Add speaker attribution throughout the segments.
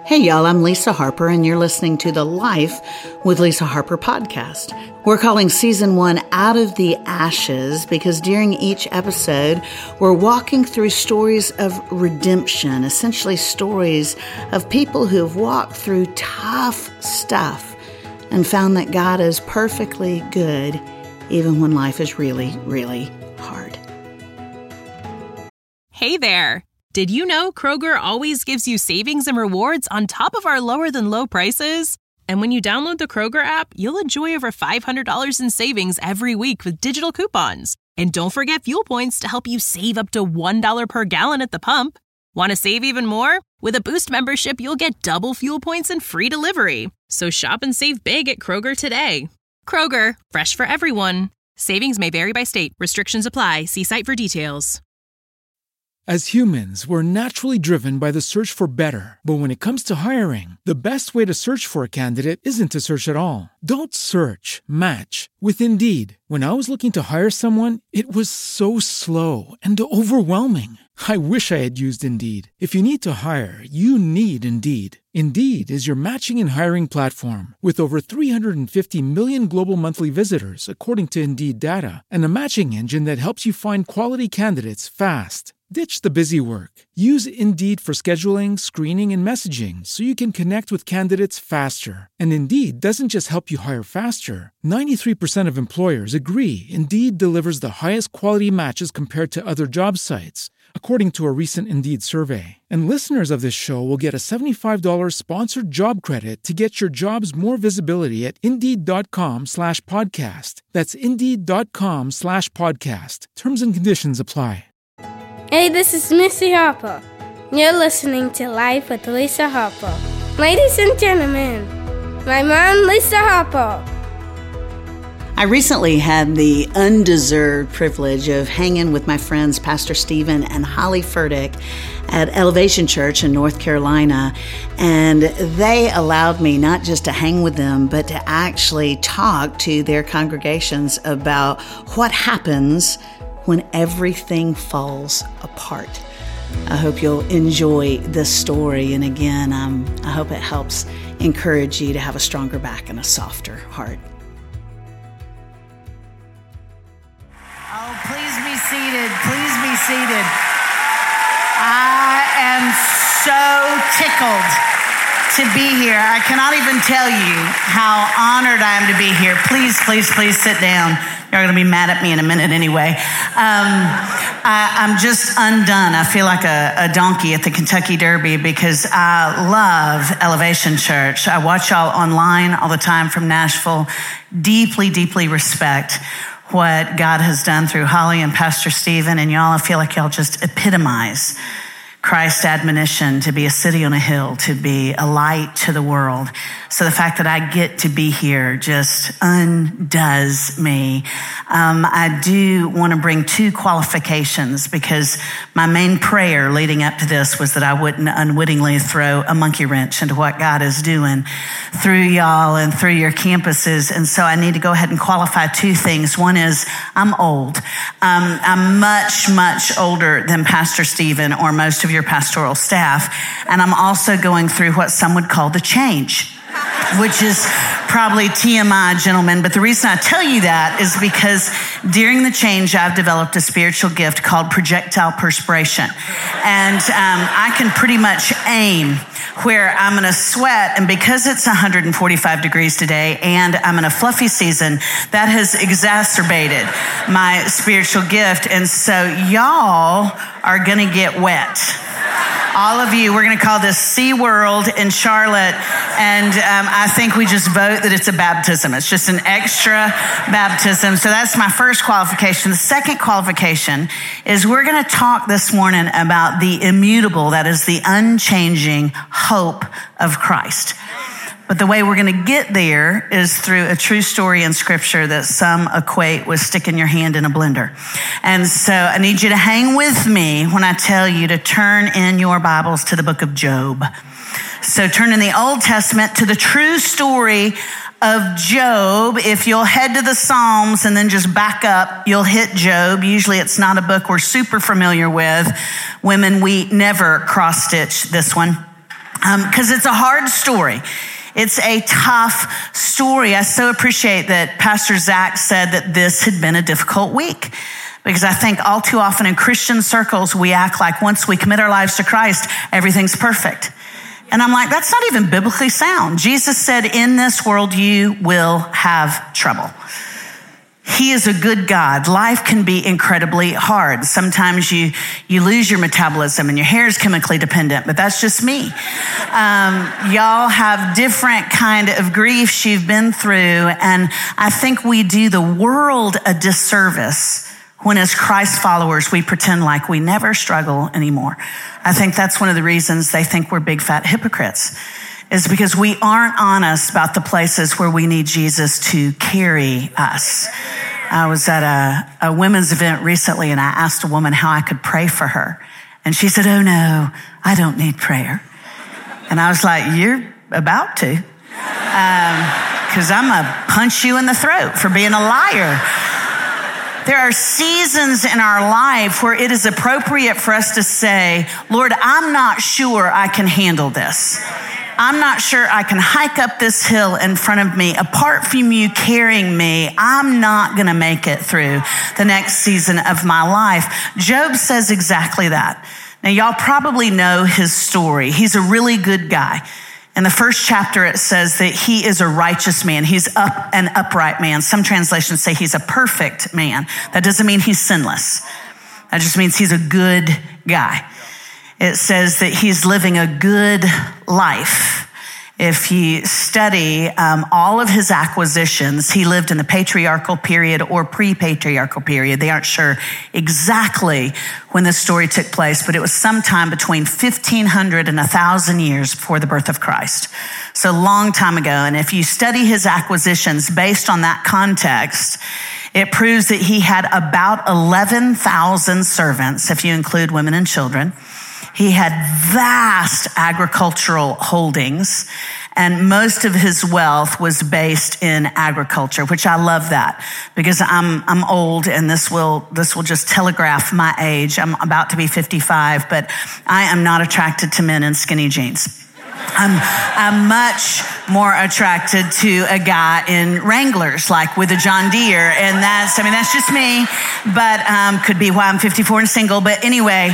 Speaker 1: Hey y'all, I'm Lisa Harper and you're listening to the Life with Lisa Harper podcast. We're calling season 1 Out of the Ashes because during each episode, we're walking through stories of redemption, essentially stories of people who have walked through tough stuff and found that God is perfectly good even when life is really, really hard.
Speaker 2: Hey there! Did you know Kroger always gives you savings and rewards on top of our lower-than-low prices? And when you download the Kroger app, you'll enjoy over $500 in savings every week with digital coupons. And don't forget fuel points to help you save up to $1 per gallon at the pump. Want to save even more? With a Boost membership, you'll get double fuel points and free delivery. So shop and save big at Kroger today. Kroger, fresh for everyone. Savings may vary by state. Restrictions apply. See site for details.
Speaker 3: As humans, we're naturally driven by the search for better. But when it comes to hiring, the best way to search for a candidate isn't to search at all. Don't search, match with Indeed. When I was looking to hire someone, it was so slow and overwhelming. I wish I had used Indeed. If you need to hire, you need Indeed. Indeed is your matching and hiring platform with over 350 million global monthly visitors, according to Indeed data, and a matching engine that helps you find quality candidates fast. Ditch the busy work. Use Indeed for scheduling, screening, and messaging so you can connect with candidates faster. And Indeed doesn't just help you hire faster. 93% of employers agree Indeed delivers the highest quality matches compared to other job sites, according to a recent Indeed survey. And listeners of this show will get a $75 sponsored job credit to get your jobs more visibility at Indeed.com/podcast. That's Indeed.com/podcast. Terms and conditions apply.
Speaker 4: Hey, this is Missy Harper. You're listening to Life with Lisa Harper. Ladies and gentlemen, my mom, Lisa Harper.
Speaker 1: I recently had the undeserved privilege of hanging with my friends Pastor Stephen and Holly Furtick at Elevation Church in North Carolina, and they allowed me not just to hang with them, but to actually talk to their congregations about what happens when everything falls apart. I hope you'll enjoy this story, and again, I hope it helps encourage you to have a stronger back and a softer heart.
Speaker 5: Oh, please be seated. Please be seated. I am so tickled to be here. I cannot even tell you how honored I am to be here. Please, please, please sit down. You're going to be mad at me in a minute anyway. I'm just undone. I feel like a donkey at the Kentucky Derby because I love Elevation Church. I watch y'all online all the time from Nashville. Deeply, deeply respect what God has done through Holly and Pastor Stephen and y'all. I feel like y'all just epitomize Christ's admonition to be a city on a hill, to be a light to the world. So the fact that I get to be here just undoes me. I do want to bring 2 qualifications because my main prayer leading up to this was that I wouldn't unwittingly throw a monkey wrench into what God is doing through y'all and through your campuses. And so I need to go ahead and qualify 2 things. One is I'm old. I'm much, much older than Pastor Stephen or most of your pastoral staff. And I'm also going through what some would call the change, which is probably TMI, gentlemen. But the reason I tell you that is because during the change, I've developed a spiritual gift called projectile perspiration. And I can pretty much aim where I'm going to sweat. And because it's 145 degrees today and I'm in a fluffy season, that has exacerbated my spiritual gift. And so y'all are going to get wet. All of you, we're going to call this Sea World in Charlotte. And I think we just vote that it's a baptism. It's just an extra baptism. So that's my first qualification. The second qualification is we're going to talk this morning about the immutable, that is the unchanging hope of Christ. But the way we're going to get there is through a true story in Scripture that some equate with sticking your hand in a blender. And so I need you to hang with me when I tell you to turn in your Bibles to the book of Job. So turn in the Old Testament to the true story of Job. If you'll head to the Psalms and then just back up, you'll hit Job. Usually it's not a book we're super familiar with. Women, we never cross-stitch this one. because it's a hard story. It's a tough story. I so appreciate that Pastor Zach said that this had been a difficult week, because I think all too often in Christian circles, we act like once we commit our lives to Christ, everything's perfect. And I'm like, that's not even biblically sound. Jesus said, in this world, you will have trouble. He is a good God. Life can be incredibly hard. Sometimes you lose your metabolism and your hair is chemically dependent, but that's just me. Y'all have different kind of griefs you've been through. And I think we do the world a disservice when as Christ followers, we pretend like we never struggle anymore. I think that's one of the reasons they think we're big fat hypocrites, is because we aren't honest about the places where we need Jesus to carry us. I was at a women's event recently, and I asked a woman how I could pray for her. And she said, "Oh no, I don't need prayer." And I was like, "You're about to, because I'm gonna punch you in the throat for being a liar." There are seasons in our life where it is appropriate for us to say, "Lord, I'm not sure I can handle this. I'm not sure I can hike up this hill in front of me. Apart from you carrying me, I'm not going to make it through the next season of my life." Job says exactly that. Now, y'all probably know his story. He's a really good guy. In the first chapter, it says that he is a righteous man. He's an upright man. Some translations say he's a perfect man. That doesn't mean he's sinless. That just means he's a good guy. It says that he's living a good life. If you study all of his acquisitions, he lived in the patriarchal period or pre-patriarchal period. They aren't sure exactly when this story took place, but it was sometime between 1,500 and 1,000 years before the birth of Christ. So a long time ago. And if you study his acquisitions based on that context, it proves that he had about 11,000 servants, if you include women and children. He had vast agricultural holdings, and most of his wealth was based in agriculture, which I love that, because I'm old, and this will just telegraph my age. I'm about to be 55, but I am not attracted to men in skinny jeans. I'm much more attracted to a guy in Wranglers, like with a John Deere. And that's just me, but could be why I'm 54 and single. But anyway,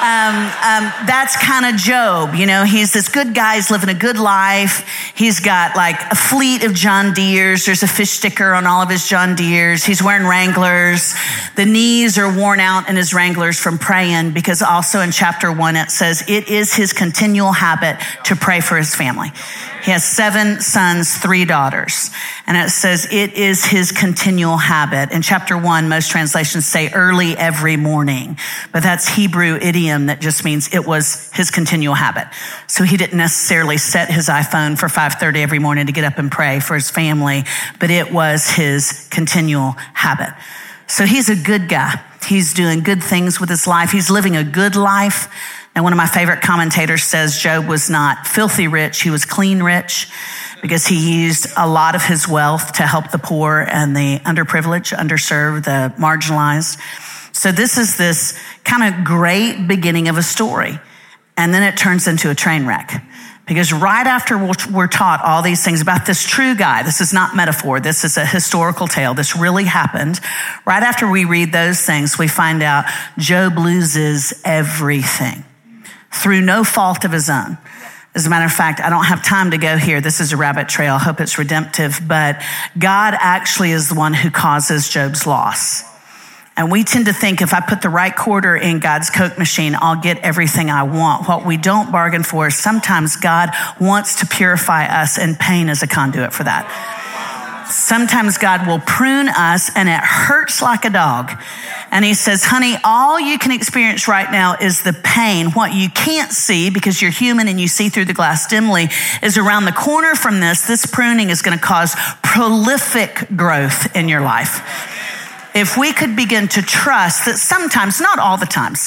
Speaker 5: that's kind of Job. You know, he's this good guy. He's living a good life. He's got like a fleet of John Deeres. There's a fish sticker on all of his John Deeres. He's wearing Wranglers. The knees are worn out in his Wranglers from praying, because also in chapter 1, it says it is his continual habit to pray for his family. He has 7 sons, 3 daughters. And it says it is his continual habit. In chapter 1, most translations say early every morning, but that's Hebrew idiom that just means it was his continual habit. So he didn't necessarily set his iPhone for 5:30 every morning to get up and pray for his family, but it was his continual habit. So he's a good guy. He's doing good things with his life. He's living a good life. And one of my favorite commentators says Job was not filthy rich, he was clean rich, because he used a lot of his wealth to help the poor and the underprivileged, underserved, the marginalized. So this is this kind of great beginning of a story. And then it turns into a train wreck. Because right after we're taught all these things about this true guy, this is not metaphor, this is a historical tale, this really happened. Right after we read those things, we find out Job loses everything through no fault of his own. As a matter of fact, I don't have time to go here. This is a rabbit trail. I hope it's redemptive, but God actually is the one who causes Job's loss. And we tend to think if I put the right quarter in God's Coke machine, I'll get everything I want. What we don't bargain for is sometimes God wants to purify us, and pain is a conduit for that. Sometimes God will prune us, and it hurts like a dog. And he says, honey, all you can experience right now is the pain. What you can't see, because you're human and you see through the glass dimly, is around the corner from this pruning is going to cause prolific growth in your life. If we could begin to trust that sometimes, not all the times,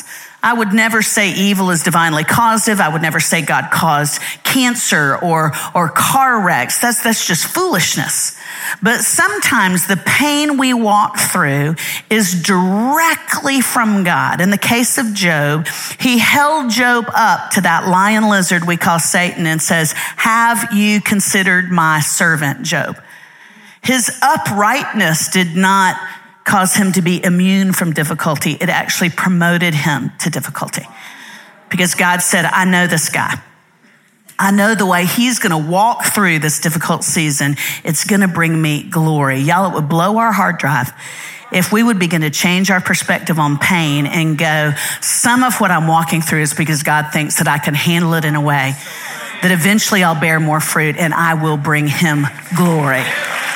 Speaker 5: I would never say evil is divinely causative. I would never say God caused cancer or car wrecks. That's just foolishness. But sometimes the pain we walk through is directly from God. In the case of Job, he held Job up to that lion lizard we call Satan and says, have you considered my servant Job? His uprightness did not cause him to be immune from difficulty. It actually promoted him to difficulty because God said, I know this guy. I know the way he's going to walk through this difficult season. It's going to bring me glory. Y'all, it would blow our hard drive if we would begin to change our perspective on pain and go, some of what I'm walking through is because God thinks that I can handle it in a way that eventually I'll bear more fruit and I will bring him glory.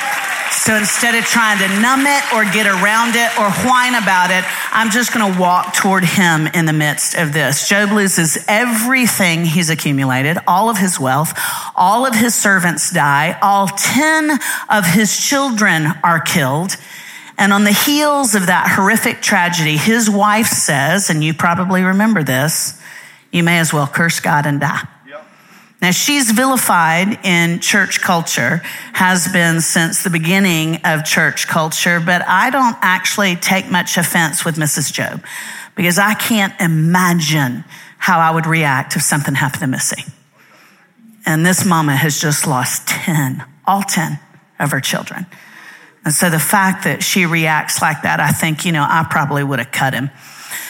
Speaker 5: So instead of trying to numb it or get around it or whine about it, I'm just going to walk toward him in the midst of this. Job loses everything he's accumulated, all of his wealth, all of his servants die, all 10 of his children are killed. And on the heels of that horrific tragedy, his wife says, and you probably remember this, you may as well curse God and die. Now, she's vilified in church culture, has been since the beginning of church culture, but I don't actually take much offense with Mrs. Job because I can't imagine how I would react if something happened to Missy. And this mama has just lost 10, all 10 of her children. And so the fact that she reacts like that, I think, I probably would have cut him.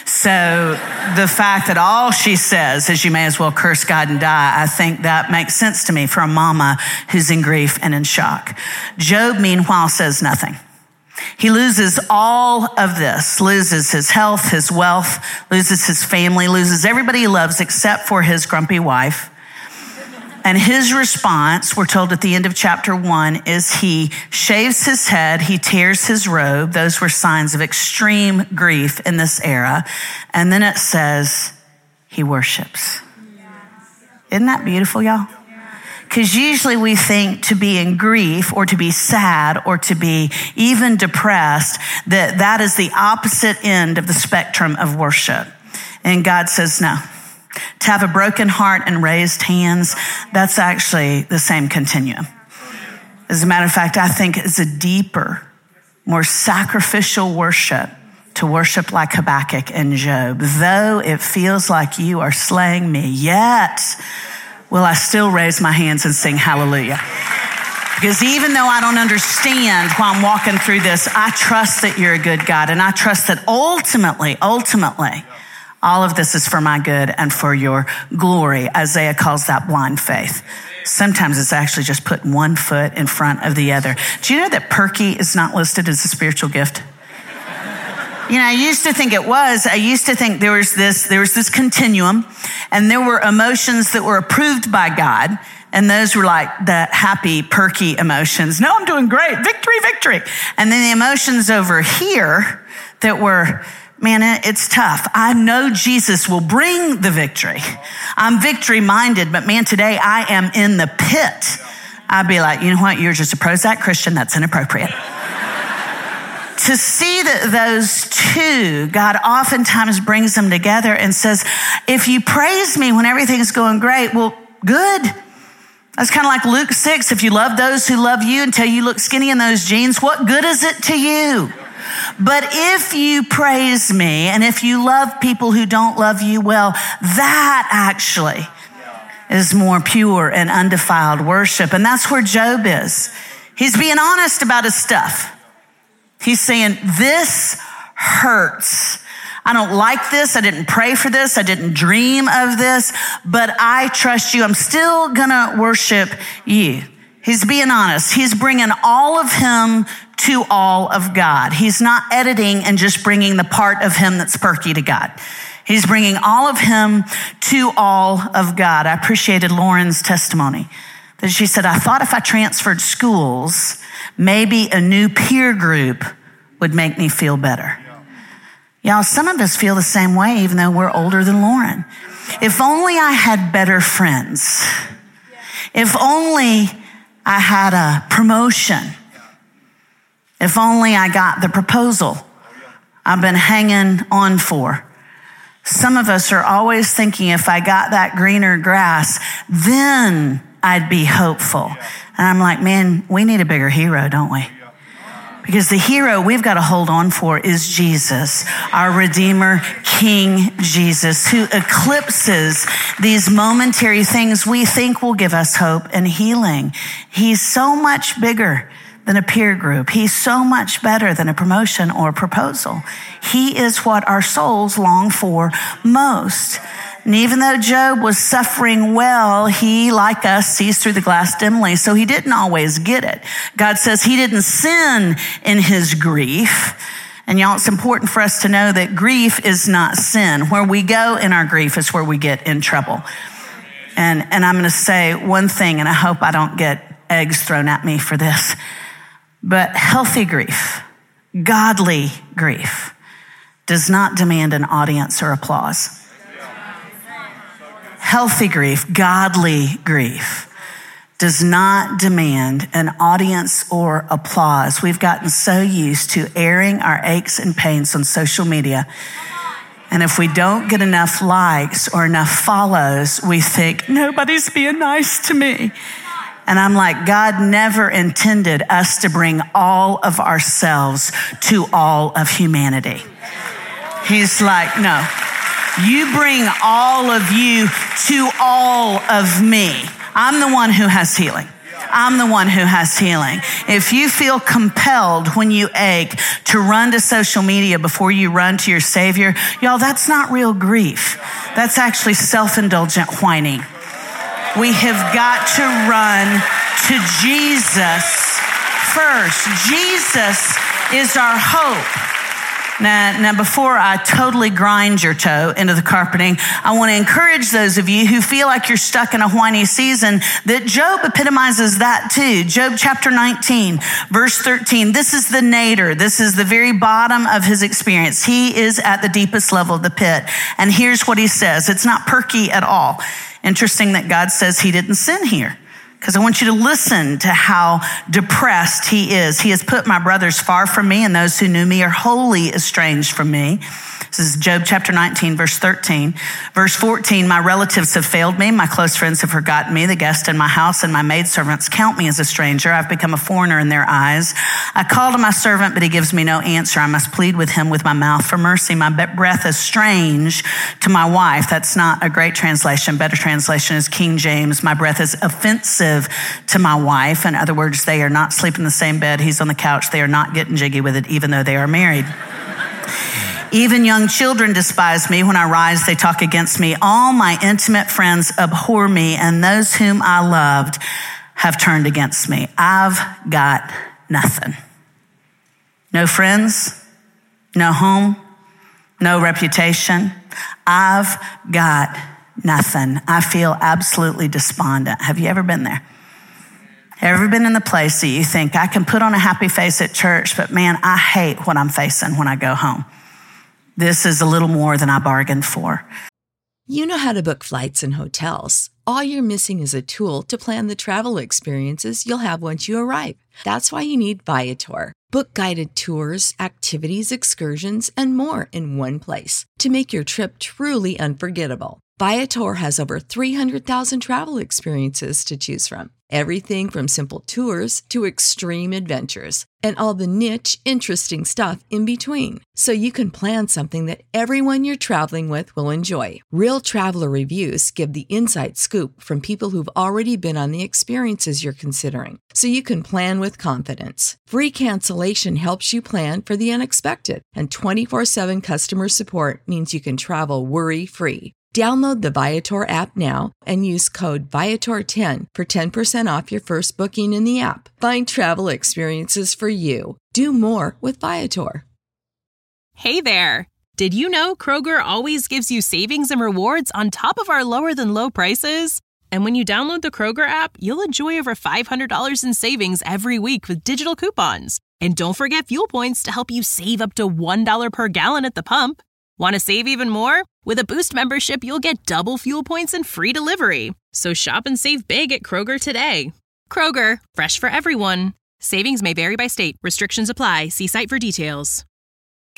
Speaker 5: So the fact that all she says is you may as well curse God and die, I think that makes sense to me for a mama who's in grief and in shock. Job, meanwhile, says nothing. He loses all of this, loses his health, his wealth, loses his family, loses everybody he loves except for his grumpy wife. And his response, we're told at the end of chapter 1, is he shaves his head, he tears his robe. Those were signs of extreme grief in this era. And then it says he worships. Isn't that beautiful, y'all? Because usually we think to be in grief or to be sad or to be even depressed, that is the opposite end of the spectrum of worship. And God says no. To have a broken heart and raised hands, that's actually the same continuum. As a matter of fact, I think it's a deeper, more sacrificial worship to worship like Habakkuk and Job. Though it feels like you are slaying me, yet will I still raise my hands and sing hallelujah. Because even though I don't understand while I'm walking through this, I trust that you're a good God. And I trust that ultimately, all of this is for my good and for your glory. Isaiah calls that blind faith. Sometimes it's actually just putting one foot in front of the other. Do you know that perky is not listed as a spiritual gift? I used to think it was. I used to think there was this continuum, and there were emotions that were approved by God, and those were like the happy, perky emotions. No, I'm doing great. Victory, victory. And then the emotions over here that were, man, it's tough. I know Jesus will bring the victory. I'm victory minded, but man, today I am in the pit. I'd be like, you know what? You're just a Prozac Christian. That's inappropriate. To see that those two, God oftentimes brings them together and says, if you praise me when everything's going great, well, good. That's kind of like Luke 6. If you love those who love you until you look skinny in those jeans, what good is it to you? But if you praise me and if you love people who don't love you well, that actually is more pure and undefiled worship. And that's where Job is. He's being honest about his stuff. He's saying, this hurts. I don't like this. I didn't pray for this. I didn't dream of this, but I trust you. I'm still gonna worship you. He's being honest. He's bringing all of him to all of God. He's not editing and just bringing the part of him that's perky to God. He's bringing all of him to all of God. I appreciated Lauren's testimony that she said, I thought if I transferred schools, maybe a new peer group would make me feel better. Y'all, some of us feel the same way, even though we're older than Lauren. If only I had better friends. If only I had a promotion. If only I got the proposal I've been hanging on for. Some of us are always thinking, if I got that greener grass, then I'd be hopeful. And I'm like, man, we need a bigger hero, don't we? Because the hero we've got to hold on for is Jesus, our Redeemer, King Jesus, who eclipses these momentary things we think will give us hope and healing. He's so much bigger than a peer group. He's so much better than a promotion or a proposal. He is what our souls long for most. And even though Job was suffering well, he, like us, sees through the glass dimly, so he didn't always get it. God says he didn't sin in his grief. And y'all, it's important for us to know that grief is not sin. Where we go in our grief is where we get in trouble. And I'm going to say one thing, and I hope I don't get eggs thrown at me for this. But healthy grief, godly grief, does not demand an audience or applause. Healthy grief, godly grief, does not demand an audience or applause. We've gotten so used to airing our aches and pains on social media. And if we don't get enough likes or enough follows, we think, nobody's being nice to me. And I'm like, God never intended us to bring all of ourselves to all of humanity. He's like, no, you bring all of you to all of me. I'm the one who has healing. I'm the one who has healing. If you feel compelled when you ache to run to social media before you run to your Savior, y'all, that's not real grief. That's actually self-indulgent whining. We have got to run to Jesus first. Jesus is our hope. Now, before I totally grind your toe into the carpeting, I want to encourage those of you who feel like you're stuck in a whiny season that Job epitomizes that too. Job chapter 19, verse 13. This is the nadir. This is the very bottom of his experience. He is at the deepest level of the pit. And here's what he says. It's not perky at all. Interesting that God says he didn't sin here, because I want you to listen to how depressed he is. He has put my brothers far from me, and those who knew me are wholly estranged from me. This is Job chapter 19, verse 13. Verse 14, my relatives have failed me. My close friends have forgotten me. The guests in my house and my maidservants count me as a stranger. I've become a foreigner in their eyes. I call to my servant, but he gives me no answer. I must plead with him with my mouth for mercy. My breath is strange to my wife. That's not a great translation. Better translation is King James. My breath is offensive to my wife. In other words, they are not sleeping in the same bed. He's on the couch. They are not getting jiggy with it, even though they are married. Even young children despise me. When I rise, they talk against me. All my intimate friends abhor me, and those whom I loved have turned against me. I've got nothing. No friends, no home, no reputation. I've got nothing. I feel absolutely despondent. Have you ever been there? Ever been in the place that you think, I can put on a happy face at church, but man, I hate what I'm facing when I go home. This is a little more than I bargained for.
Speaker 6: You know how to book flights and hotels. All you're missing is a tool to plan the travel experiences you'll have once you arrive. That's why you need Viator. Book guided tours, activities, excursions, and more in one place to make your trip truly unforgettable. Viator has over 300,000 travel experiences to choose from. Everything from simple tours to extreme adventures and all the niche, interesting stuff in between. So you can plan something that everyone you're traveling with will enjoy. Real traveler reviews give the inside scoop from people who've already been on the experiences you're considering. So you can plan with confidence. Free cancellation helps you plan for the unexpected. And 24/7 customer support means you can travel worry-free. Download the Viator app now and use code Viator10 for 10% off your first booking in the app. Find travel experiences for you. Do more with Viator.
Speaker 2: Hey there! Did you know Kroger always gives you savings and rewards on top of our lower than low prices? And when you download the Kroger app, you'll enjoy over $500 in savings every week with digital coupons. And don't forget fuel points to help you save up to $1 per gallon at the pump. Want to save even more? With a Boost membership, you'll get double fuel points and free delivery. So shop and save big at Kroger today. Kroger, fresh for everyone. Savings may vary by state. Restrictions apply. See site for details.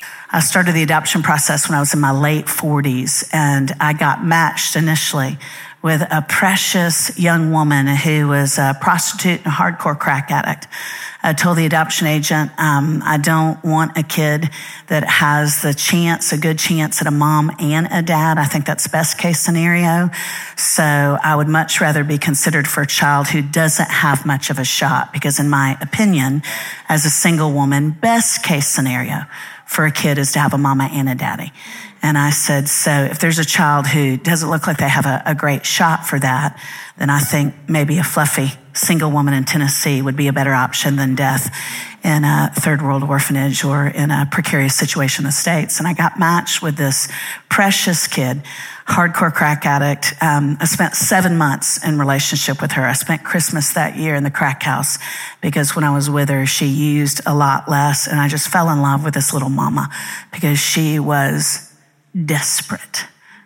Speaker 5: I started the adoption process when I was in my late 40s, and I got matched initially with a precious young woman who was a prostitute and a hardcore crack addict. I told the adoption agent, I don't want a kid that has a good chance at a mom and a dad. I think that's best case scenario. So I would much rather be considered for a child who doesn't have much of a shot, because in my opinion, as a single woman, best case scenario for a kid is to have a mama and a daddy. And I said, so if there's a child who doesn't look like they have a great shot for that, then I think maybe a fluffy single woman in Tennessee would be a better option than death in a third world orphanage or in a precarious situation in the States. And I got matched with this precious kid, hardcore crack addict. I spent 7 months in relationship with her. I spent Christmas that year in the crack house because when I was with her, she used a lot less. And I just fell in love with this little mama because she was desperate.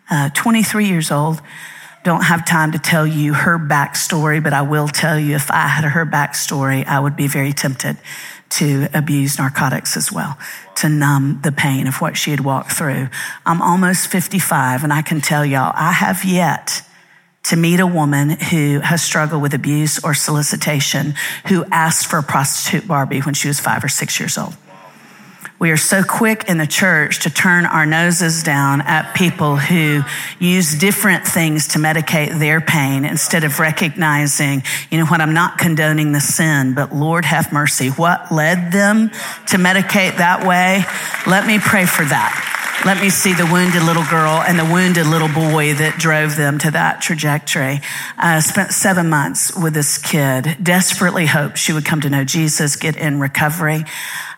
Speaker 5: 23 years old. Don't have time to tell you her backstory, but I will tell you if I had her backstory, I would be very tempted to abuse narcotics as well, to numb the pain of what she had walked through. I'm almost 55, and I can tell y'all, I have yet to meet a woman who has struggled with abuse or solicitation who asked for a prostitute Barbie when she was 5 or 6 years old. We are so quick in the church to turn our noses down at people who use different things to medicate their pain instead of recognizing, you know what, I'm not condoning the sin, but Lord have mercy. What led them to medicate that way? Let me pray for that. Let me see the wounded little girl and the wounded little boy that drove them to that trajectory. I spent 7 months with this kid, desperately hoped she would come to know Jesus, get in recovery.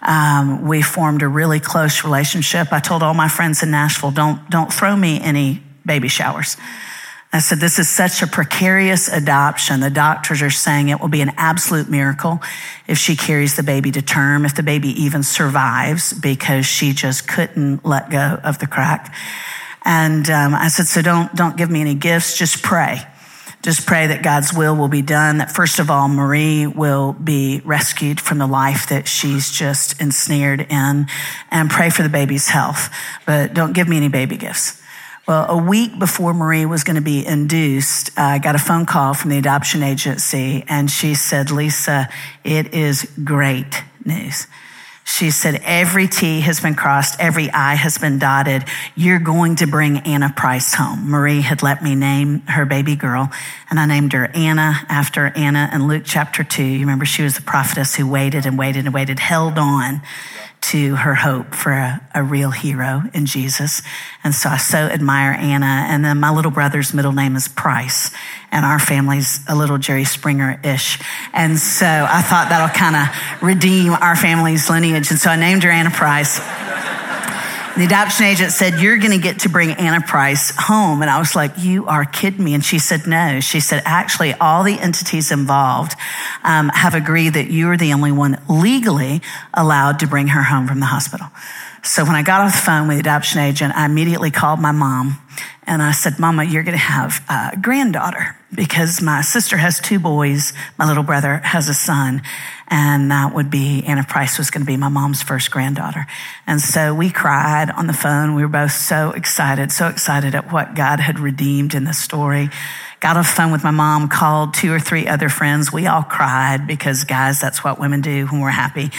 Speaker 5: We formed a really close relationship. I told all my friends in Nashville, don't throw me any baby showers. I said, this is such a precarious adoption. The doctors are saying it will be an absolute miracle if she carries the baby to term, if the baby even survives, because she just couldn't let go of the crack. And I said, so don't give me any gifts, just pray. Just pray that God's will be done, that first of all, Marie will be rescued from the life that she's just ensnared in, and pray for the baby's health, but don't give me any baby gifts. Well, a week before Marie was going to be induced, I got a phone call from the adoption agency, and she said, Lisa, it is great news. She said, every T has been crossed, every I has been dotted. You're going to bring Anna Price home. Marie had let me name her baby girl, and I named her Anna after Anna in Luke chapter 2. You remember she was the prophetess who waited and waited and waited, held on to her hope for a real hero in Jesus. And so I so admire Anna. And then my little brother's middle name is Price, and our family's a little Jerry Springer-ish. And so I thought that'll kind of redeem our family's lineage. And so I named her Anna Price. The adoption agent said, you're going to get to bring Anna Price home. And I was like, you are kidding me. And she said, no. She said, actually, all the entities involved have agreed that you are the only one legally allowed to bring her home from the hospital. So when I got off the phone with the adoption agent, I immediately called my mom. And I said, Mama, you're going to have a granddaughter because my sister has 2 boys. My little brother has a son. And that would be, Anna Price was going to be my mom's first granddaughter. And so we cried on the phone. We were both so excited at what God had redeemed in the story. Got off the phone with my mom, called 2 or 3 other friends. We all cried because, guys, that's what women do when we're happy.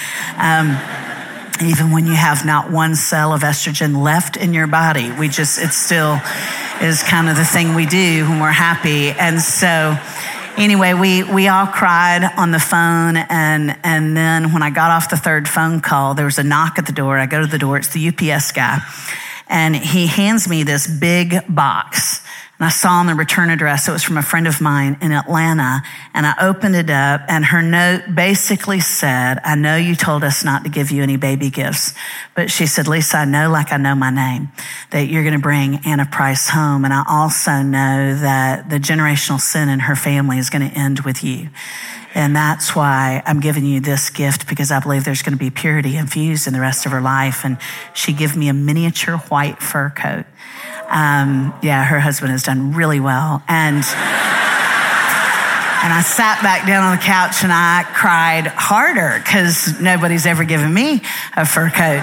Speaker 5: Even when you have not one cell of estrogen left in your body, it still is kind of the thing we do when we're happy. And so anyway, we all cried on the phone. And then when I got off the 3rd phone call, there was a knock at the door. I go to the door. It's the UPS guy. And he hands me this big box. And I saw on the return address, it was from a friend of mine in Atlanta. And I opened it up, and her note basically said, I know you told us not to give you any baby gifts. But she said, Lisa, I know like I know my name, that you're going to bring Anna Price home. And I also know that the generational sin in her family is going to end with you. And that's why I'm giving you this gift, because I believe there's going to be purity infused in the rest of her life. And she gave me a miniature white fur coat. Her husband has done really well. And And I sat back down on the couch and I cried harder because nobody's ever given me a fur coat.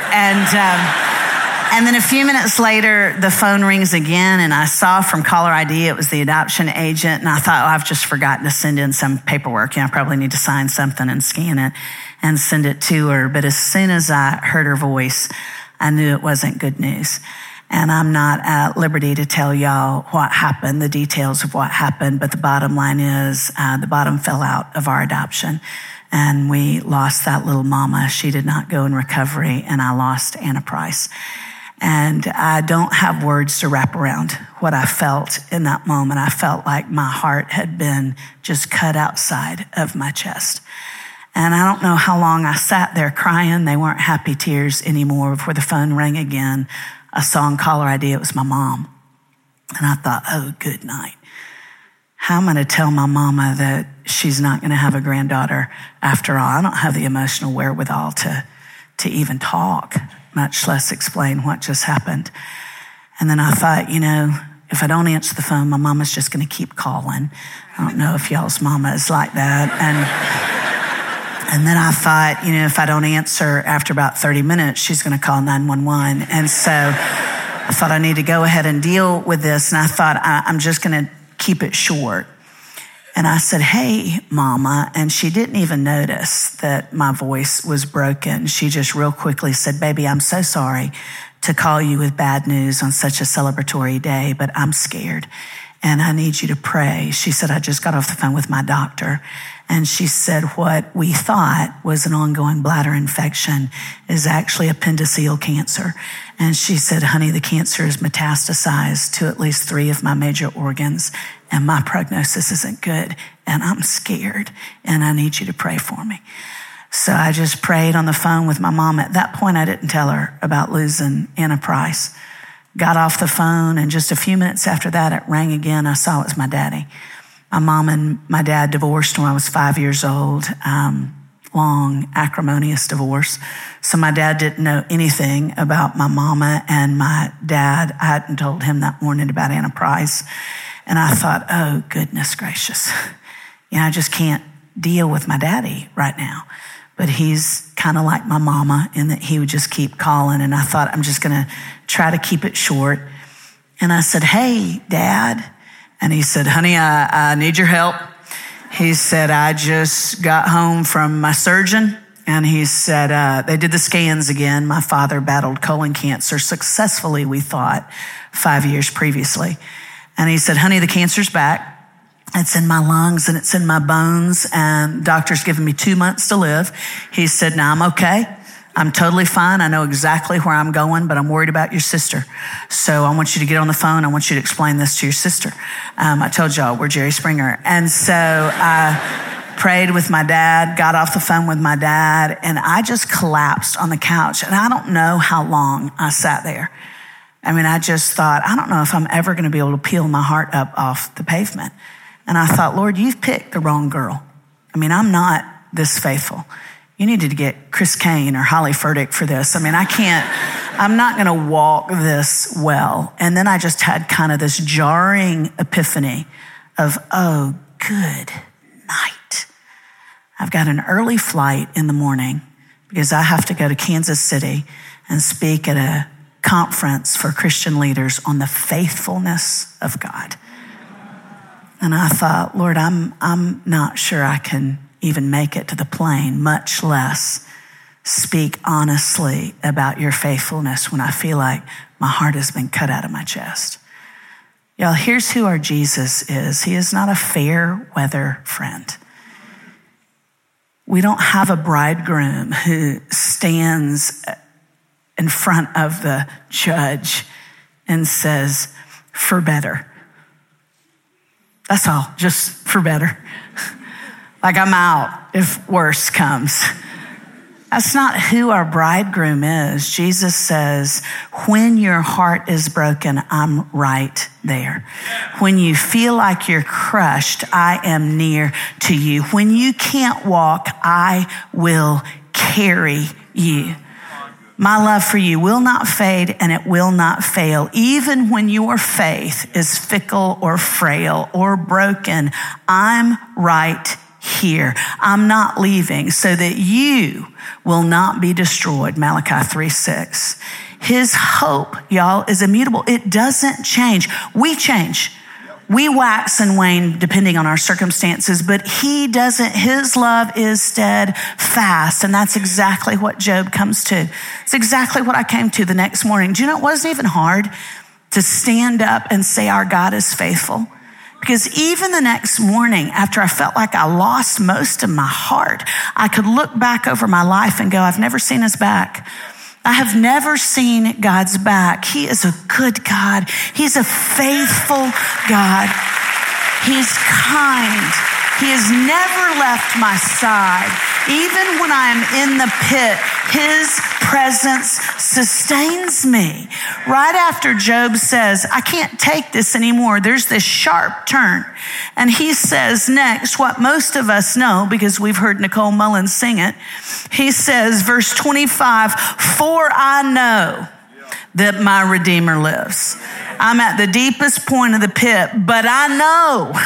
Speaker 5: And then a few minutes later, the phone rings again, and I saw from caller ID it was the adoption agent, and I thought, I've just forgotten to send in some paperwork. I probably need to sign something and scan it and send it to her. But as soon as I heard her voice, I knew it wasn't good news. And I'm not at liberty to tell y'all what happened, the details of what happened, but the bottom line is the bottom fell out of our adoption. And we lost that little mama. She did not go in recovery, and I lost Anna Price. And I don't have words to wrap around what I felt in that moment. I felt like my heart had been just cut outside of my chest. And I don't know how long I sat there crying. They weren't happy tears anymore. Before the phone rang again, I saw on caller ID it was my mom. And I thought, oh, good night. How am I going to tell my mama that she's not going to have a granddaughter after all? I don't have the emotional wherewithal to even talk, much less explain what just happened. And then I thought, if I don't answer the phone, my mama's just going to keep calling. I don't know if y'all's mama is like that. And then I thought, if I don't answer after about 30 minutes, she's going to call 911. And so I thought I need to go ahead and deal with this. And I thought I'm just going to keep it short. And I said, hey, Mama. And she didn't even notice that my voice was broken. She just real quickly said, baby, I'm so sorry to call you with bad news on such a celebratory day, but I'm scared and I need you to pray. She said, I just got off the phone with my doctor. And she said, what we thought was an ongoing bladder infection is actually appendiceal cancer. And she said, honey, the cancer is metastasized to at least 3 of my major organs, and my prognosis isn't good, and I'm scared, and I need you to pray for me. So I just prayed on the phone with my mom. At that point, I didn't tell her about losing Anna Price. Got off the phone, and just a few minutes after that, it rang again. I saw it was my daddy. My mom and my dad divorced when I was 5 years old. Long, acrimonious divorce. So my dad didn't know anything about my mama and my dad. I hadn't told him that morning about Anna Price. And I thought, oh, goodness gracious. I just can't deal with my daddy right now. But he's kind of like my mama in that he would just keep calling. And I thought, I'm just going to try to keep it short. And I said, hey, Dad. And he said, honey, I need your help. He said, I just got home from my surgeon. And he said, they did the scans again. My father battled colon cancer successfully, we thought, 5 years previously. And he said, honey, the cancer's back. It's in my lungs and it's in my bones. And doctor's given me 2 months to live. He said, now I'm okay. I'm totally fine. I know exactly where I'm going, but I'm worried about your sister. So I want you to get on the phone. I want you to explain this to your sister. I told y'all we're Jerry Springer. And so I prayed with my dad, got off the phone with my dad, and I just collapsed on the couch. And I don't know how long I sat there. I just thought, I don't know if I'm ever going to be able to peel my heart up off the pavement. And I thought, Lord, you've picked the wrong girl. I'm not this faithful. You needed to get Chris Kane or Holly Furtick for this. I'm not going to walk this well. And then I just had kind of this jarring epiphany of, oh, good night. I've got an early flight in the morning because I have to go to Kansas City and speak at a conference for Christian leaders on the faithfulness of God. And I thought, Lord, I'm not sure I can even make it to the plane, much less speak honestly about your faithfulness when I feel like my heart has been cut out of my chest. Y'all, here's who our Jesus is. He is not a fair weather friend. We don't have a bridegroom who stands in front of the judge and says, for better. That's all, just for better. Like I'm out if worse comes. That's not who our bridegroom is. Jesus says, when your heart is broken, I'm right there. When you feel like you're crushed, I am near to you. When you can't walk, I will carry you. My love for you will not fade and it will not fail. Even when your faith is fickle or frail or broken, I'm right here. I'm not leaving so that you will not be destroyed. Malachi 3:6. His hope, y'all, is immutable. It doesn't change. We change. We wax and wane depending on our circumstances, but he doesn't. His love is steadfast. And that's exactly what Job comes to. It's exactly what I came to the next morning. Do you know, it wasn't even hard to stand up and say our God is faithful. Because even the next morning, after I felt like I lost most of my heart, I could look back over my life and go, I've never seen his back. I have never seen God's back. He is a good God. He's a faithful God. He's kind. He has never left my side. Even when I am in the pit, his presence sustains me. Right after Job says, I can't take this anymore, there's this sharp turn. And he says next what most of us know because we've heard Nicole Mullins sing it. He says, verse 25, for I know that my Redeemer lives. I'm at the deepest point of the pit, but I know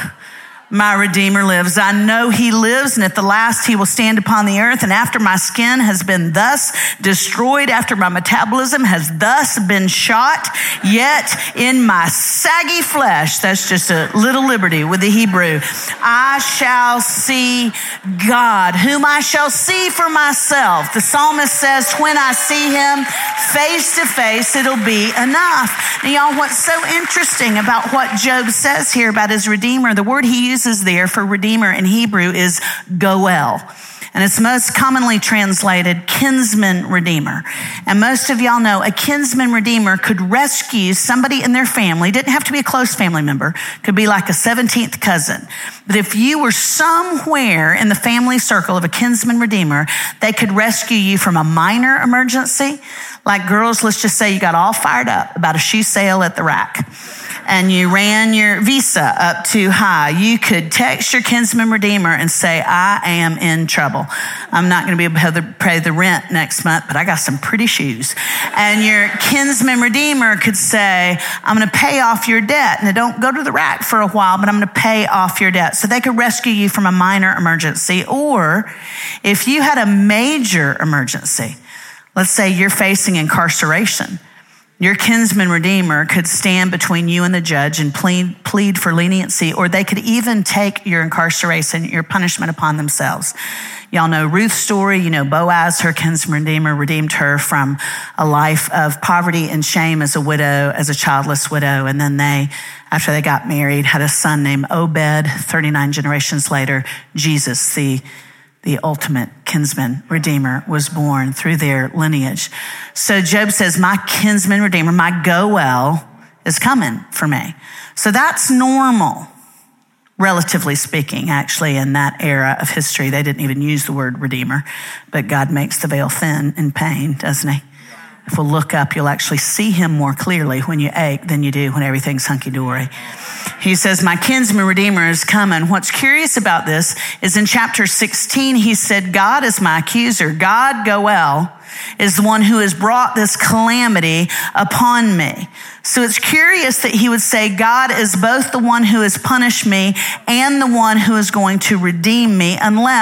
Speaker 5: my Redeemer lives. I know he lives, and at the last he will stand upon the earth. And after my skin has been thus destroyed, after my metabolism has thus been shot, yet in my saggy flesh, that's just a little liberty with the Hebrew, I shall see God, whom I shall see for myself. The psalmist says, when I see him face to face, it'll be enough. Now, y'all, what's so interesting about what Job says here about his Redeemer, the word he uses there for Redeemer in Hebrew is goel. And it's most commonly translated kinsman redeemer. And most of y'all know a kinsman redeemer could rescue somebody in their family. Didn't have to be a close family member. Could be like a 17th cousin. But if you were somewhere in the family circle of a kinsman redeemer, they could rescue you from a minor emergency. Like girls, let's just say you got all fired up about a shoe sale at the rack and you ran your visa up too high. You could text your kinsman redeemer and say, I am in trouble. I'm not going to be able to pay the rent next month, but I got some pretty shoes. And your kinsman redeemer could say, I'm going to pay off your debt. Now don't go to the rack for a while, but I'm going to pay off your debt. So they could rescue you from a minor emergency. Or if you had a major emergency, let's say you're facing incarceration, your kinsman redeemer could stand between you and the judge and plead for leniency, or they could even take your incarceration, your punishment upon themselves. Y'all know Ruth's story. You know, Boaz, her kinsman redeemer, redeemed her from a life of poverty and shame as a widow, as a childless widow. And then they, after they got married, had a son named Obed. 39 generations later, Jesus, the ultimate kinsman redeemer, was born through their lineage. So Job says, my kinsman redeemer, my goel, is coming for me. So that's normal, relatively speaking, actually, in that era of history. They didn't even use the word redeemer, but God makes the veil thin in pain, doesn't he? If we'll look up, you'll actually see him more clearly when you ache than you do when everything's hunky-dory. He says, my kinsman redeemer is coming. What's curious about this is in chapter 16, he said, God is my accuser. God, goel, is the one who has brought this calamity upon me. So it's curious that he would say God is both the one who has punished me and the one who is going to redeem me,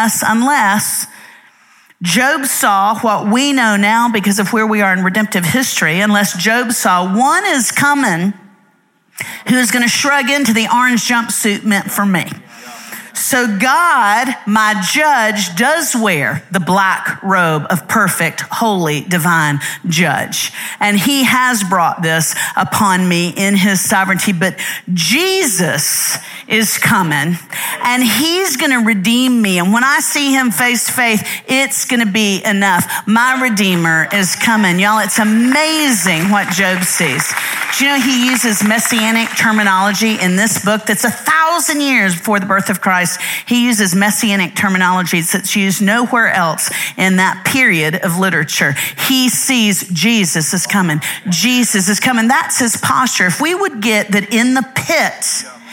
Speaker 5: unless Job saw what we know now because of where we are in redemptive history, unless Job saw one is coming who is going to shrug into the orange jumpsuit meant for me. So God, my judge, does wear the black robe of perfect, holy, divine judge. And he has brought this upon me in his sovereignty. But Jesus is coming and he's going to redeem me. And when I see him face to face, it's going to be enough. My Redeemer is coming. Y'all, it's amazing what Job sees. Do you know he uses messianic terminology in this book that's 1,000 years before the birth of Christ? He uses messianic terminology that's used nowhere else in that period of literature. He sees Jesus is coming. Jesus is coming. That's his posture. If we would get that in the pit,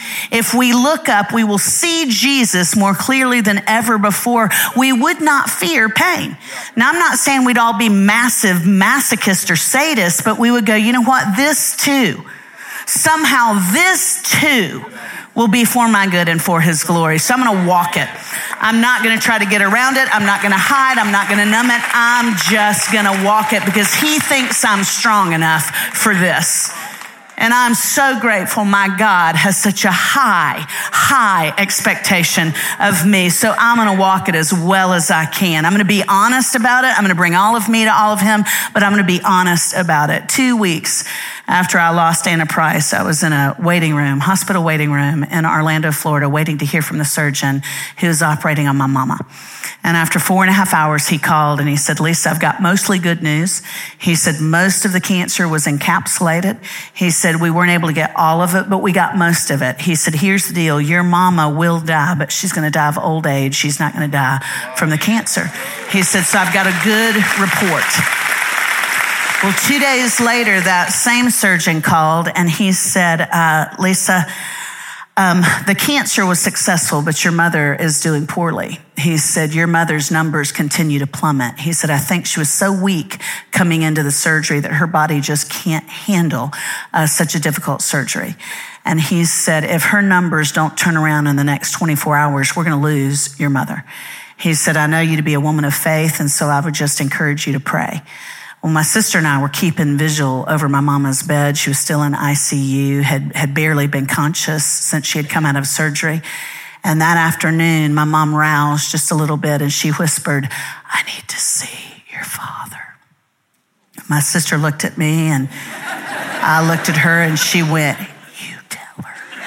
Speaker 5: If we look up, we will see Jesus more clearly than ever before. We would not fear pain. Now, I'm not saying we'd all be massive masochists or sadists, but we would go, you know what? This too, somehow this too will be for my good and for his glory. So I'm going to walk it. I'm not going to try to get around it. I'm not going to hide. I'm not going to numb it. I'm just going to walk it because he thinks I'm strong enough for this. And I'm so grateful my God has such a high expectation of me. So I'm going to walk it as well as I can. I'm going to be honest about it. I'm going to bring all of me to all of him, but I'm going to be honest about it. 2 weeks after I lost Anna Price, I was in a hospital waiting room in Orlando, Florida, waiting to hear from the surgeon who was operating on my mama. And after 4.5 hours, he called and he said, Lisa, I've got mostly good news. He said, most of the cancer was encapsulated. He said, we weren't able to get all of it, but we got most of it. He said, here's the deal. Your mama will die, but she's going to die of old age. She's not going to die from the cancer. He said, so I've got a good report. Well, 2 days later, that same surgeon called and he said, Lisa, the cancer was successful, but your mother is doing poorly. He said, your mother's numbers continue to plummet. He said, I think she was so weak coming into the surgery that her body just can't handle such a difficult surgery. And he said, if her numbers don't turn around in the next 24 hours, we're going to lose your mother. He said, I know you to be a woman of faith, and so I would just encourage you to pray. Well, my sister and I were keeping vigil over my mama's bed. She was still in ICU, had barely been conscious since she had come out of surgery. And that afternoon, my mom roused just a little bit and she whispered, I need to see your father. My sister looked at me and I looked at her and she went, you tell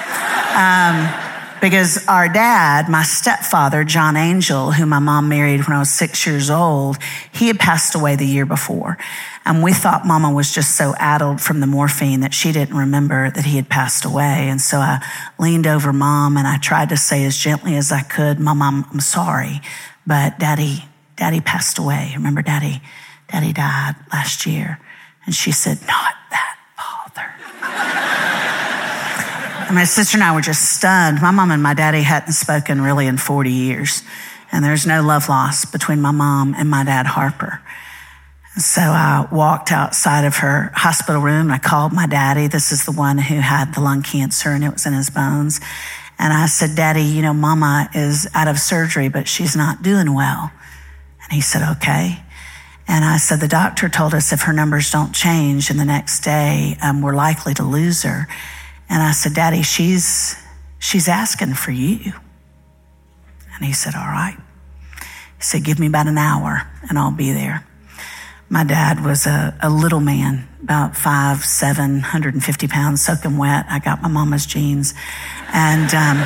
Speaker 5: her. Because our dad, my stepfather, John Angel, who my mom married when I was 6 years old, he had passed away the year before. And we thought mama was just so addled from the morphine that she didn't remember that he had passed away. And so I leaned over mom and I tried to say as gently as I could, Mom, I'm sorry, but daddy passed away. Remember daddy died last year. And she said, not that father. And my sister and I were just stunned. My mom and my daddy hadn't spoken really in 40 years. And there's no love lost between my mom and my dad, Harper. And so I walked outside of her hospital room and I called my daddy. This is the one who had the lung cancer and it was in his bones. And I said, Daddy, you know, mama is out of surgery, but she's not doing well. And he said, okay. And I said, the doctor told us if her numbers don't change in the next day, we're likely to lose her. And I said, Daddy, she's asking for you. And he said, all right. He said, give me about an hour and I'll be there. My dad was a little man, about 5'7", 150 pounds, soaking wet. I got my mama's jeans. And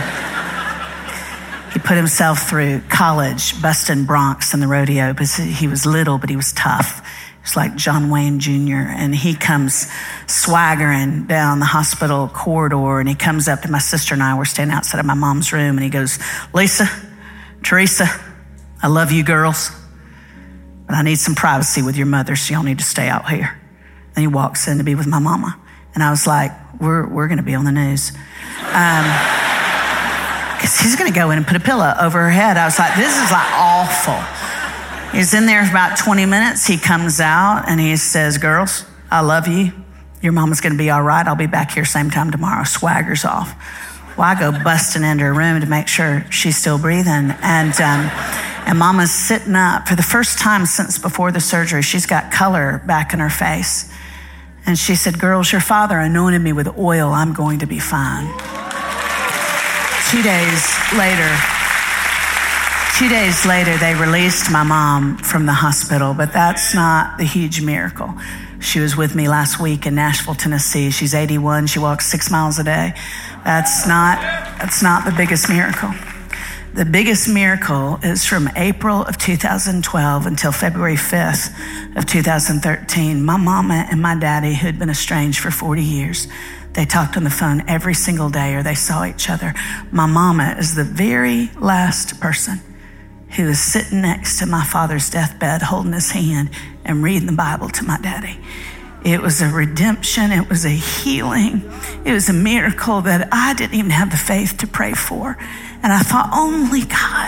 Speaker 5: he put himself through college, busting broncs in the rodeo because he was little, but he was tough. It's like John Wayne Jr. And he comes swaggering down the hospital corridor and he comes up to my sister and I. We're standing outside of my mom's room and he goes, Lisa, Teresa, I love you girls, but I need some privacy with your mother, so y'all need to stay out here. And he walks in to be with my mama. And I was like, we're going to be on the news. Because he's going to go in and put a pillow over her head. I was like, this is like awful. He's in there for about 20 minutes. He comes out and he says, girls, I love you. Your mama's going to be all right. I'll be back here same time tomorrow. Swaggers off. Well, I go busting into her room to make sure she's still breathing. And mama's sitting up for the first time since before the surgery. She's got color back in her face. And she said, girls, your father anointed me with oil. I'm going to be fine. 2 days later, they released my mom from the hospital, but that's not the huge miracle. She was with me last week in Nashville, Tennessee. She's 81. She walks 6 miles a day. That's not the biggest miracle. The biggest miracle is from April of 2012 until February 5th of 2013. My mama and my daddy, who had been estranged for 40 years, they talked on the phone every single day or they saw each other. My mama is the very last person who was sitting next to my father's deathbed, holding his hand and reading the Bible to my daddy. It was a redemption. It was a healing. It was a miracle that I didn't even have the faith to pray for. And I thought, only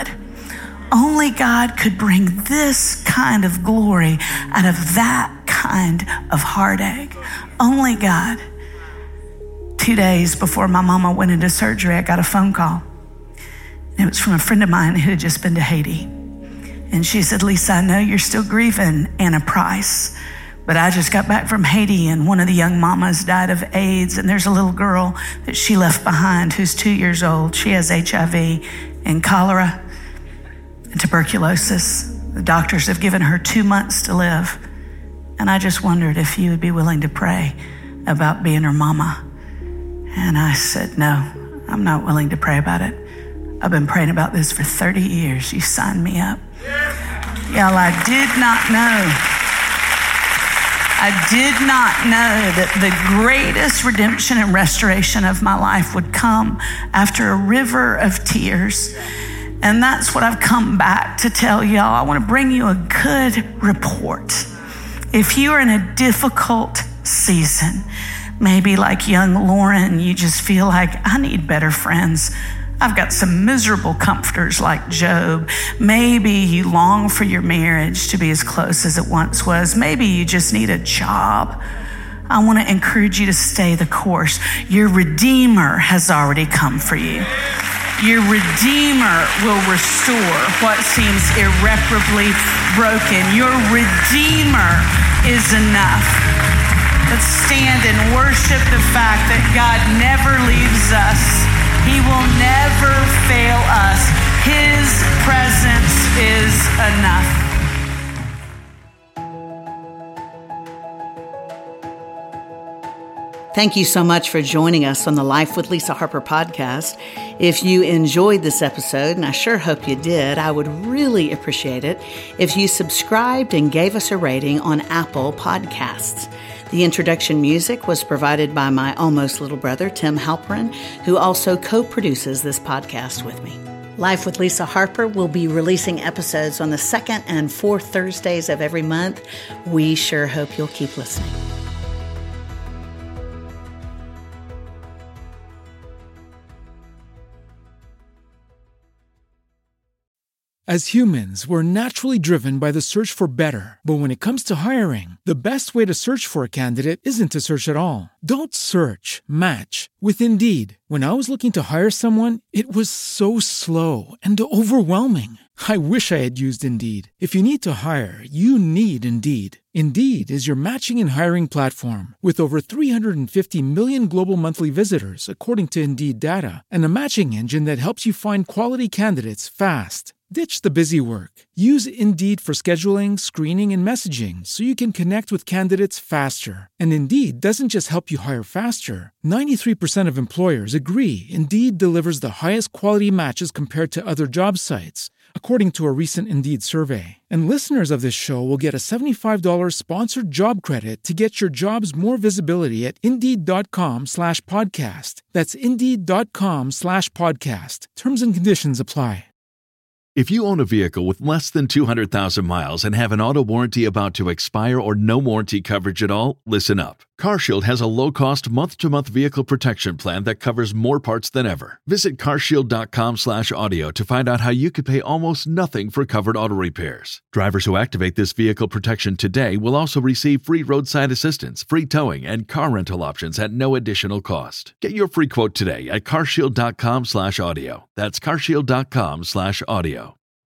Speaker 5: God could bring this kind of glory out of that kind of heartache. Only God. 2 days before my mama went into surgery, I got a phone call. It was from a friend of mine who had just been to Haiti. And she said, Lisa, I know you're still grieving Anna Price, but I just got back from Haiti and one of the young mamas died of AIDS, and there's a little girl that she left behind who's 2 years old. She has HIV and cholera and tuberculosis. The doctors have given her 2 months to live. And I just wondered if you would be willing to pray about being her mama. And I said, no, I'm not willing to pray about it. I've been praying about this for 30 years. You signed me up. Y'all, I did not know that the greatest redemption and restoration of my life would come after a river of tears. And that's what I've come back to tell y'all. I want to bring you a good report. If you are in a difficult season, maybe like young Lauren, you just feel like, I need better friends. I've got some miserable comforters like Job. Maybe you long for your marriage to be as close as it once was. Maybe you just need a job. I want to encourage you to stay the course. Your Redeemer has already come for you. Your Redeemer will restore what seems irreparably broken. Your Redeemer is enough. Let's stand and worship the fact that God never leaves us. He will never fail us. His presence is enough.
Speaker 1: Thank you so much for joining us on the Life with Lisa Harper podcast. If you enjoyed this episode, and I sure hope you did, I would really appreciate it if you subscribed and gave us a rating on Apple Podcasts. The introduction music was provided by my almost little brother, Tim Halperin, who also co-produces this podcast with me. Life with Lisa Harper will be releasing episodes on the second and fourth Thursdays of every month. We sure hope you'll keep listening.
Speaker 3: As humans, we're naturally driven by the search for better. But when it comes to hiring, the best way to search for a candidate isn't to search at all. Don't search, match with Indeed. When I was looking to hire someone, it was so slow and overwhelming. I wish I had used Indeed. If you need to hire, you need Indeed. Indeed is your matching and hiring platform with over 350 million global monthly visitors, according to Indeed data, and a matching engine that helps you find quality candidates fast. Ditch the busy work. Use Indeed for scheduling, screening, and messaging so you can connect with candidates faster. And Indeed doesn't just help you hire faster. 93% of employers agree Indeed delivers the highest quality matches compared to other job sites, according to a recent Indeed survey. And listeners of this show will get a $75 sponsored job credit to get your jobs more visibility at Indeed.com/podcast. That's Indeed.com/podcast. Terms and conditions apply.
Speaker 7: If you own a vehicle with less than 200,000 miles and have an auto warranty about to expire or no warranty coverage at all, listen up. CarShield has a low-cost month-to-month vehicle protection plan that covers more parts than ever. Visit carshield.com/audio to find out how you could pay almost nothing for covered auto repairs. Drivers who activate this vehicle protection today will also receive free roadside assistance, free towing, and car rental options at no additional cost. Get your free quote today at carshield.com/audio. That's carshield.com/audio.